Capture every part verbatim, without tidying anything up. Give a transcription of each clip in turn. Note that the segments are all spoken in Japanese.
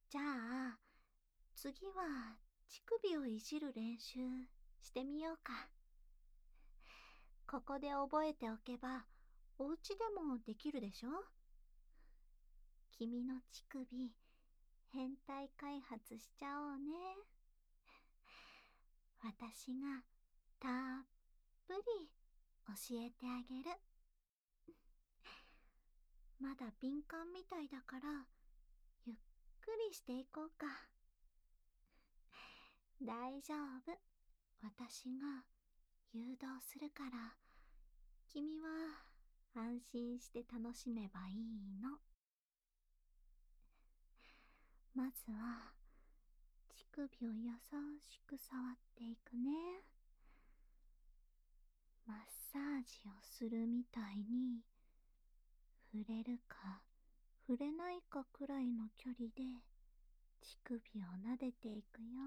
じゃあ、次は乳首をいじる練習してみようか。ここで覚えておけば、お家でもできるでしょ？君の乳首、変態開発しちゃおうね。私がたっぷり教えてあげる。まだ敏感みたいだから、ゆっくりしていこうか。大丈夫。私が誘導するから、君は安心して楽しめばいいの。まずは、乳首を優しく触っていくね。マッサージをするみたいに、触れるか触れないかくらいの距離で乳首を撫でていくよ。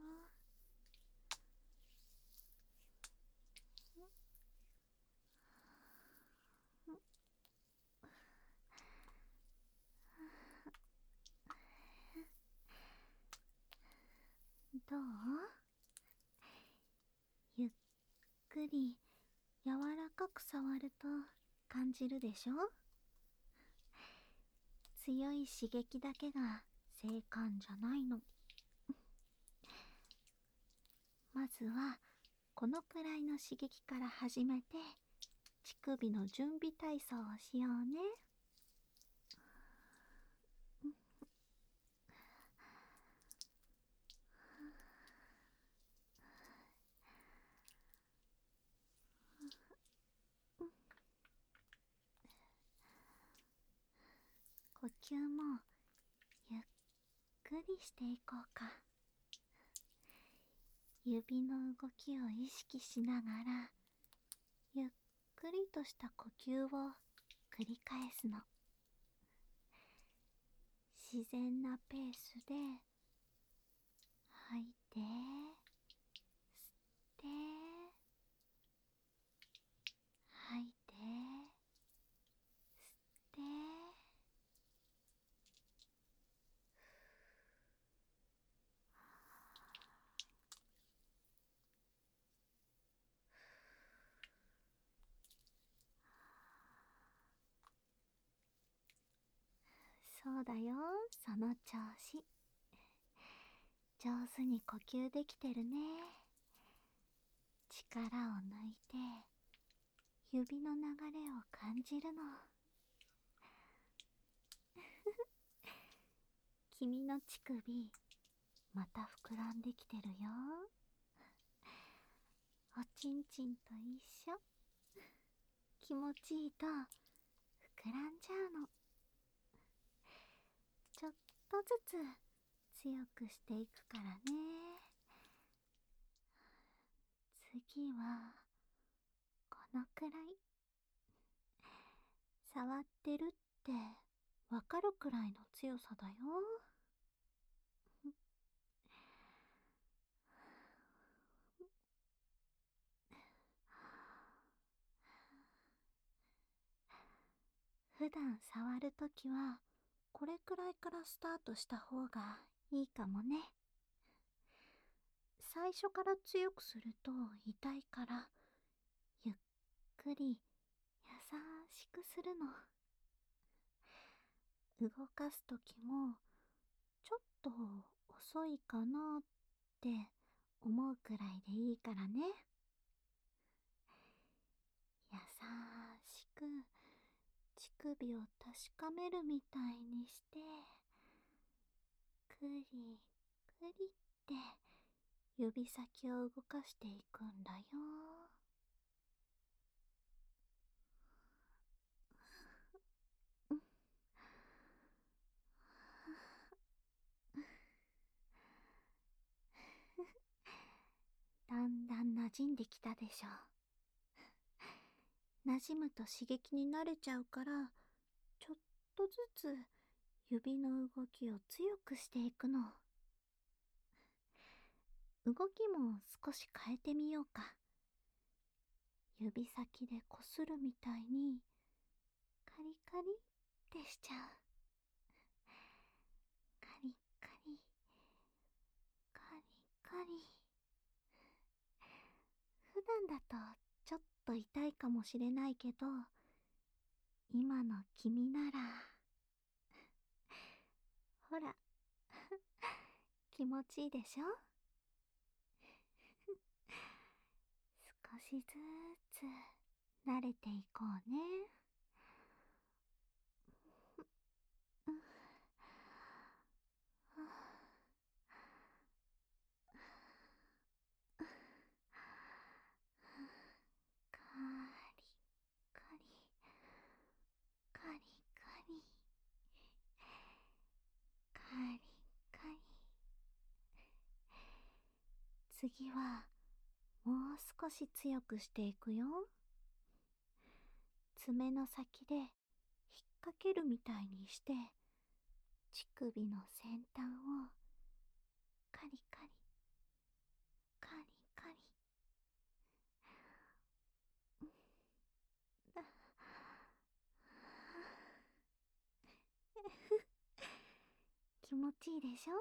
どう？ゆっくり柔らかく触ると感じるでしょ？強い刺激だけが正解じゃないの。まずはこのくらいの刺激から始めて、乳首の準備体操をしようね。呼吸もゆっくりしていこうか。指の動きを意識しながら、ゆっくりとした呼吸を繰り返すの。自然なペースで吐いて、吸って、吐いて、吸って。そうだよ、その調子。上手に呼吸できてるね。力を抜いて、指の流れを感じるの。君の乳首、また膨らんできてるよ。おちんちんと一緒。気持ちいいと膨らんじゃうの。ちょっとずつ強くしていくからね。次はこのくらい。触ってるってわかるくらいの強さだよ。普段触るときはこれくらいからスタートした方がいいかもね。最初から強くすると痛いから、ゆっくり優しくするの。動かすときもちょっと遅いかなって思うくらいでいいからね。優しく乳首を確かめるみたいにして、くりくりって指先を動かしていくんだよ。だんだん馴染んできたでしょ。馴染むと刺激に慣れちゃうから、ちょっとずつ指の動きを強くしていくの。動きも少し変えてみようか。指先でこするみたいにカリカリってしちゃう。カリカリんだとちょっと痛いかもしれないけど、今の君なら、ほら、気持ちいいでしょ？少しずつ慣れていこうね。うん、カリカリカリカリカリカリ。次はもう少し強くしていくよ。爪の先で引っ掛けるみたいにして、乳首の先端をカリカリカリカリ。気持ちいいでしょ？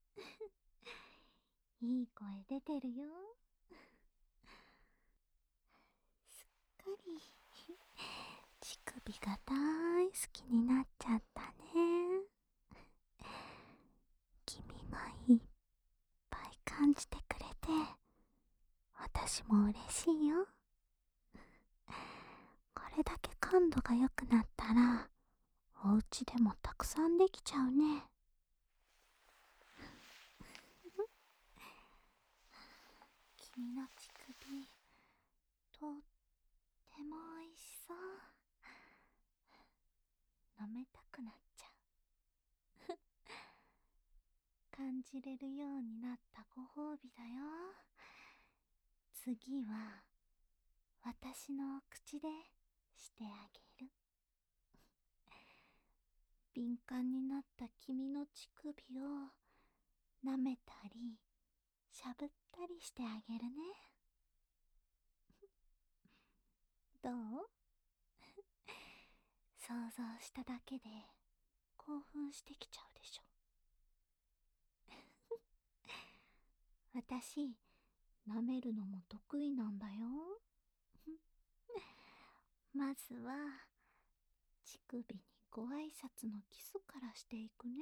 いい声出てるよ。すっかり乳首が大好きになっちゃったね。君がいっぱい感じてくれて、私も嬉しいよ。これだけ感度が良くなったら、お家でもたくさんできちゃうね。君の乳首、とっても美味しそう。飲めたくなっちゃう。感じれるようになったご褒美だよ。次は私の口でしてあげる。敏感になった君の乳首を舐めたりしゃぶったりしてあげるね。どう？想像しただけで興奮してきちゃうでしょ。私、舐めるのも得意なんだよ。まずは乳首にご挨拶のキスからしていくね。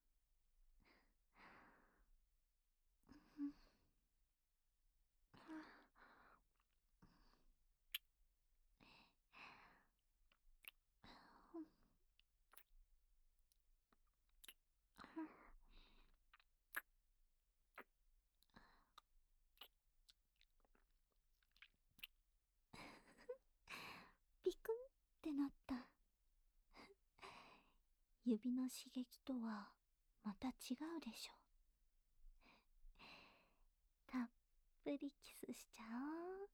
ピクンってなった。指の刺激とはまた違うでしょ。たっぷりキスしちゃおう。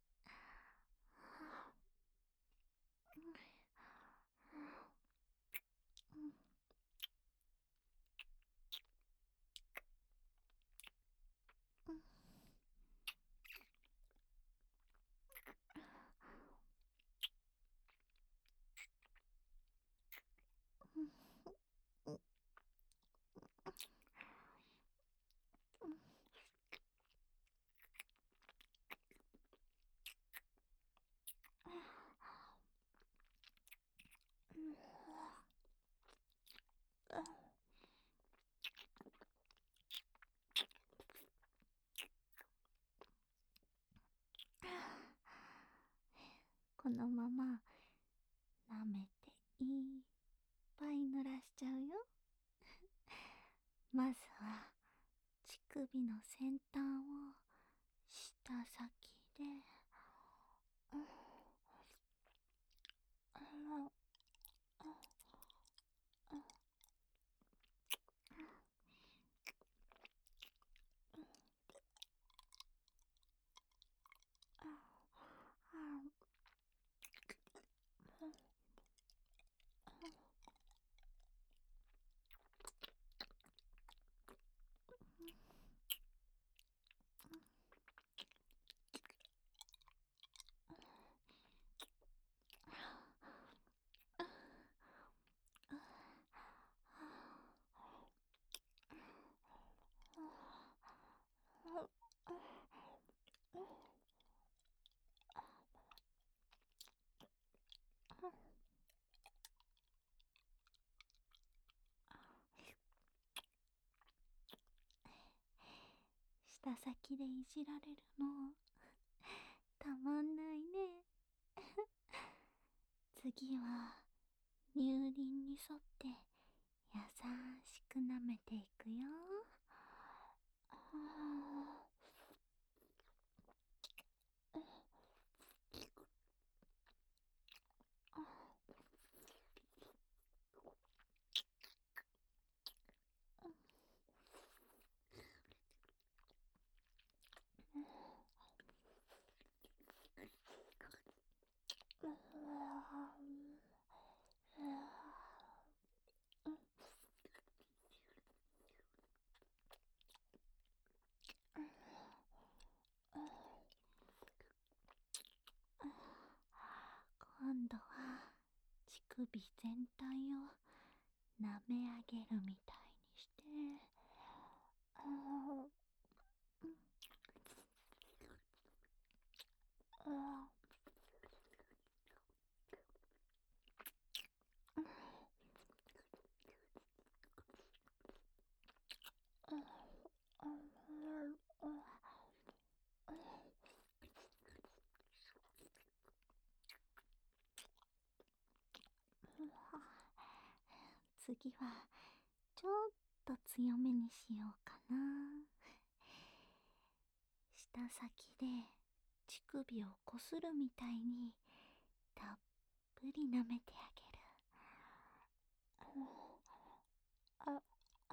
このまま舐めていっぱい濡らしちゃうよ。まずは乳首の先端を舌先で、うん、あら、 舌先でいじられるのたまんないね。次は乳輪に沿って優しく舐めていくよ。今度は乳首全体を舐め上げるみたいにして、次はちょっと強めにしようかな。舌先で乳首をこするみたいにたっぷり舐めてあげる。ああ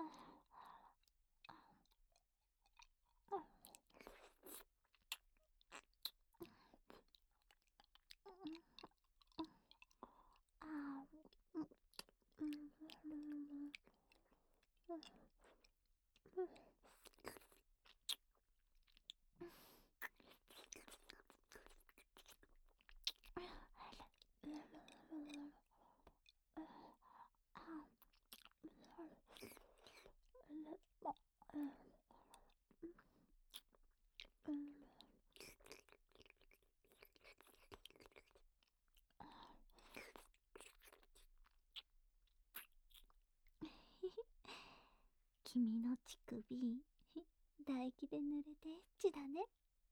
君の乳首唾液で濡れてエッチだね。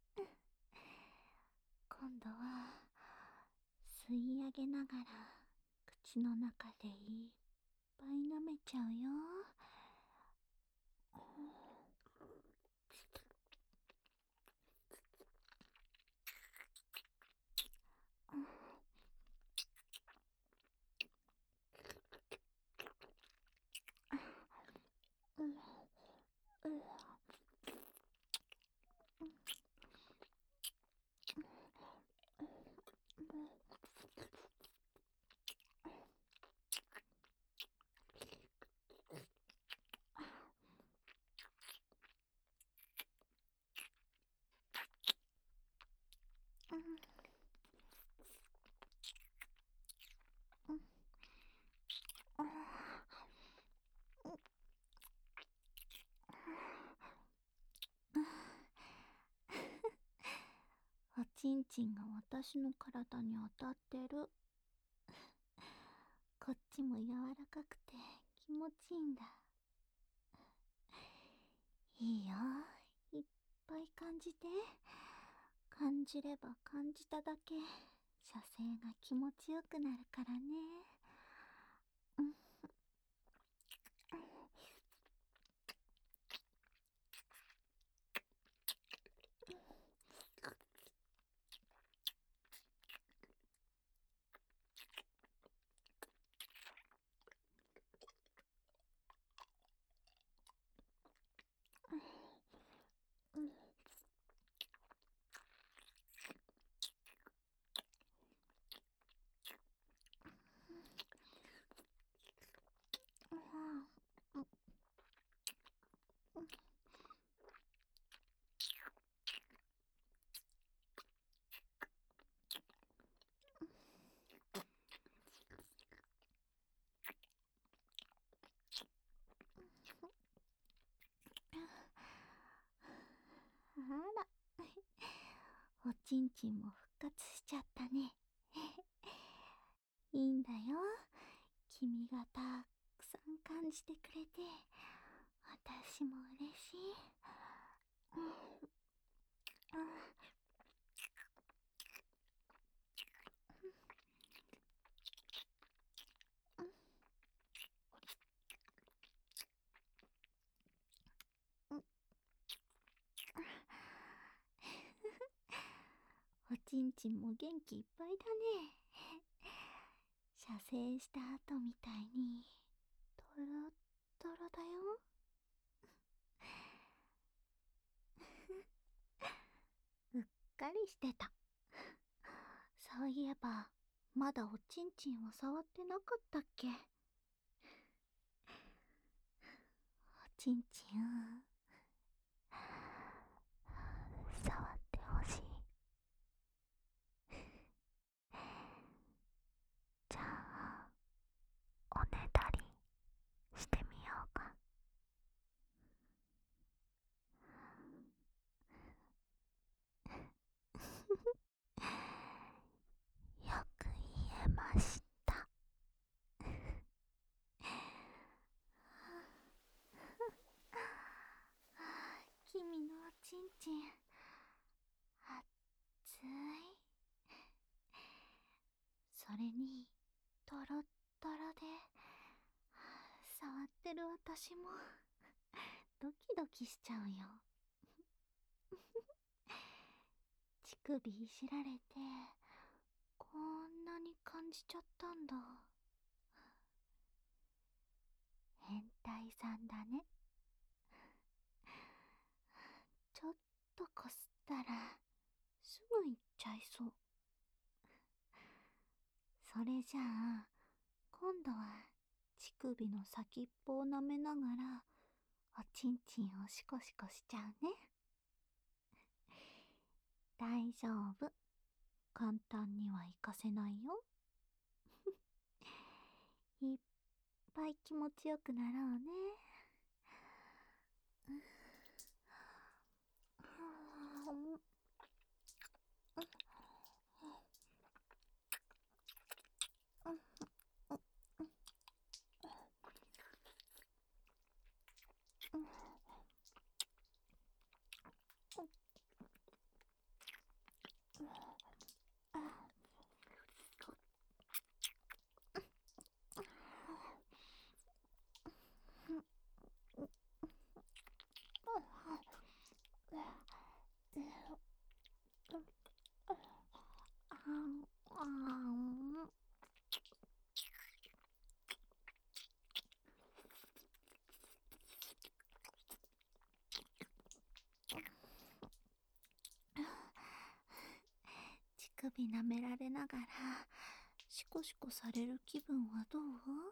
今度は吸い上げながら口の中でいっぱい舐めちゃうよ。おちんちんが私の体に当たってる。こっちも柔らかくて気持ちいいんだ。いいよ、いっぱい感じて。感じれば感じただけ射精が気持ちよくなるからね。あら、おちんちんも復活しちゃったね。いいんだよ。君がたくさん感じてくれて、私も嬉しい。 おちんちんも元気いっぱいだね。射精した後みたいにトロットロだよ。うっかりしてた。そういえばまだおちんちんを触ってなかったっけ。おちんちん触ってほしい。じゃあおねだりしてみようか。よく言えました。君のおちんちんあっつい。それにトロットロで触ってる私もドキドキしちゃうよ。乳首いじられてこんなに感じちゃったんだ。変態さんだね。ちょっとこすったらすぐ行っちゃいそう。それじゃあ今度は乳首の先っぽを舐めながらおちんちんをシコシコしちゃうね。大丈夫、簡単にはいかせないよ。いっぱい気持ちよくなろうね。乳首舐められながらシコシコされる気分はどう？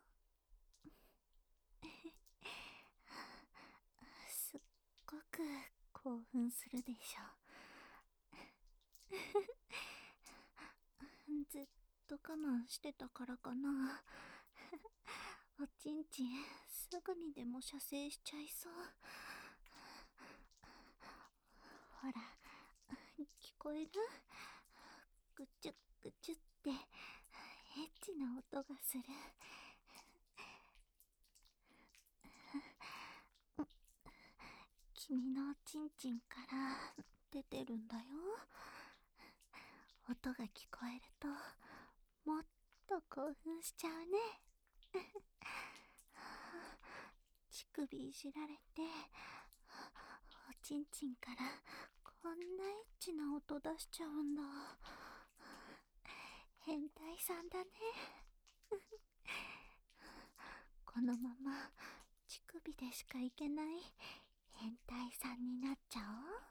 すっごく興奮するでしょ。ずっと我慢してたからかな。おちんちんすぐにでも射精しちゃいそう。ほら、聞こえる？ぐちゅっぐちゅってエッチな音がする。君のおちんちんから出てるんだよ。音が聞こえるともっと興奮しちゃうね。乳首いじられておちんちんからこんなエッチな音出しちゃうんだ。変態さんだね。このまま乳首でしかいけない変態さんになっちゃおう。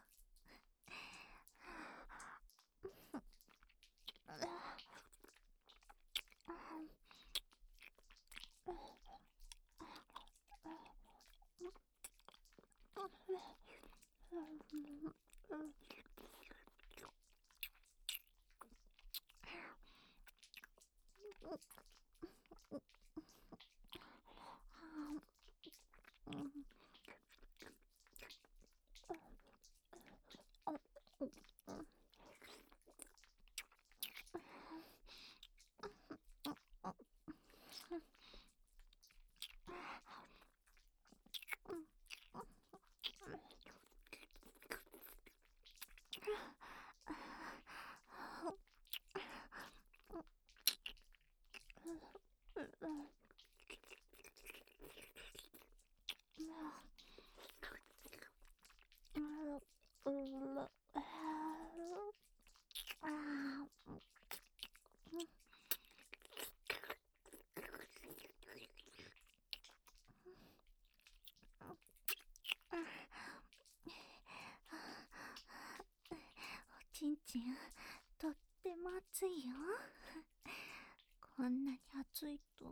ちん、とっても暑いよ。こんなに暑いと、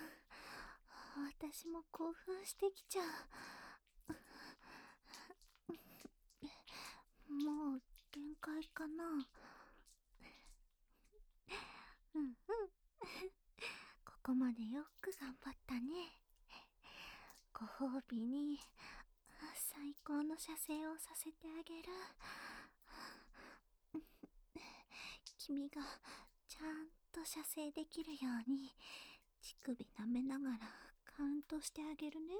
私も興奮してきちゃう。もう限界かな。うんうん。ここまでよく頑張ったね。ご褒美に最高の射精をさせてあげる。君がちゃんと射精できるように乳首舐めながらカウントしてあげるね。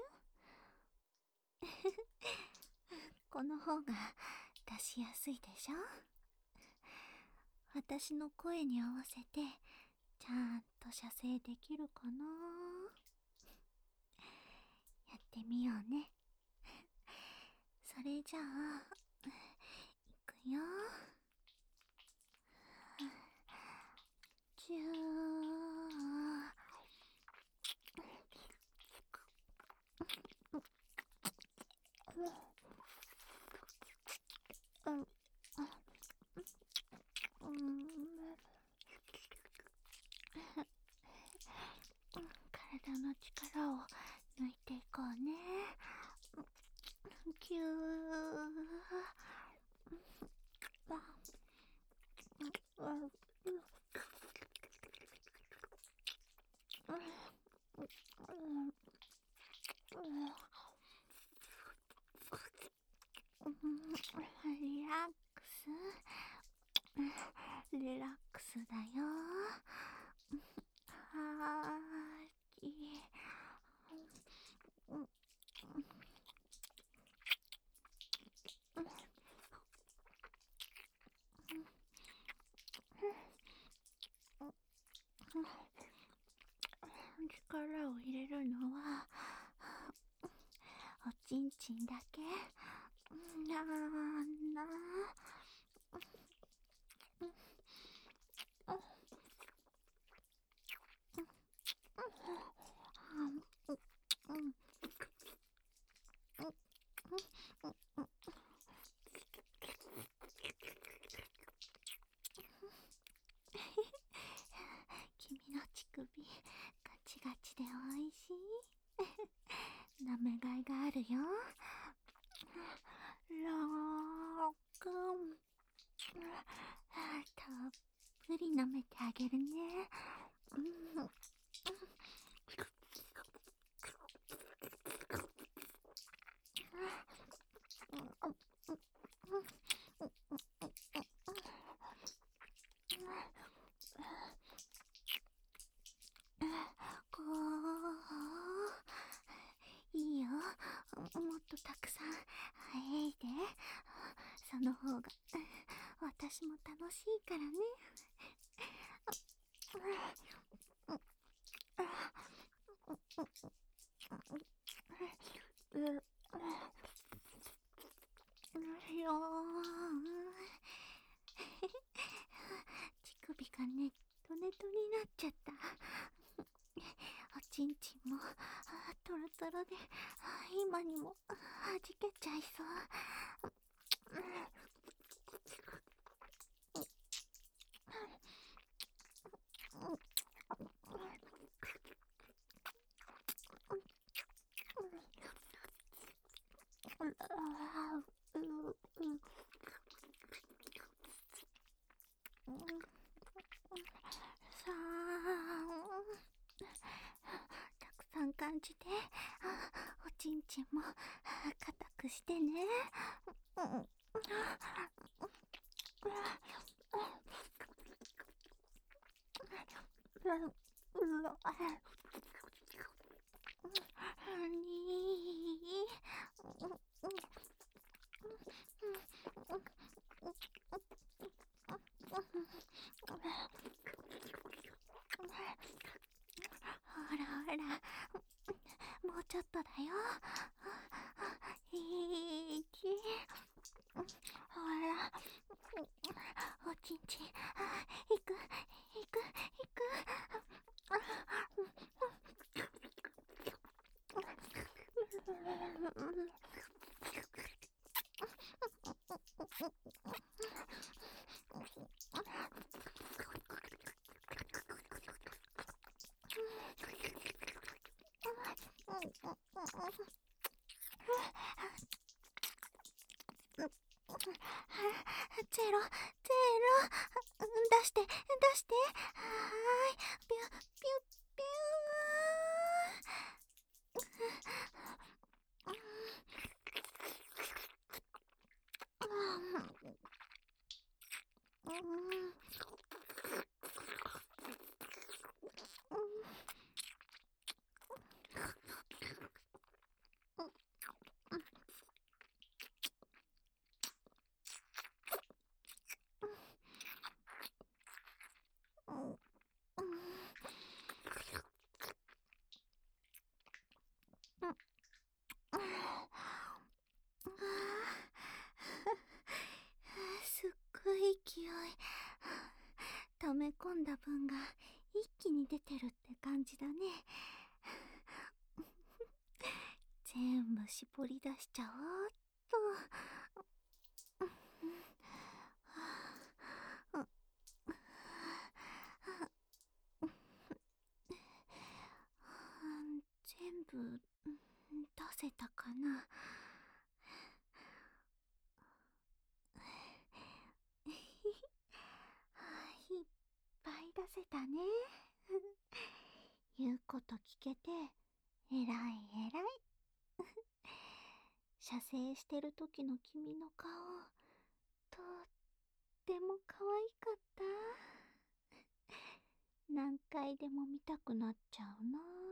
この方が出しやすいでしょ。私の声に合わせてちゃんと射精できるかな。やってみようね。それじゃあいくよ。じゅーうん、うん、体の力を抜いていこうね。ぎゅー。リラックス、リラックスだよ。はーき。力を入れるのはおちんちんだけなんだ。君の乳首ガチガチでおいしい。舐めがいがあるよ。ろくん、たっぷり舐めてあげるね。うん、こういいよ。もっとたくさんえいで。その方が私も楽しいからね。よー、乳首がネットネトになっちゃった。おちんちんもトロトロで今にもはじけちゃいそう。さあ、たくさん感じて、おちんちんも硬くしてね。ほらほら、もうちょっとだよ。いち、ほら、おちんちん、いく、いく、いく。 ゼロ、ゼロ、出して、出して。はーい、ピュッ、ピュッ、ピュー。うん。すっごい勢い。溜め込んだ分が一気に出てるって感じだね。全部絞り出しちゃおうっと。全部出せたかな。いっぱい出せたね。言うこと聞けてえらいえらい。射精してる時の君の顔、とっても可愛かった。何回でも見たくなっちゃうな。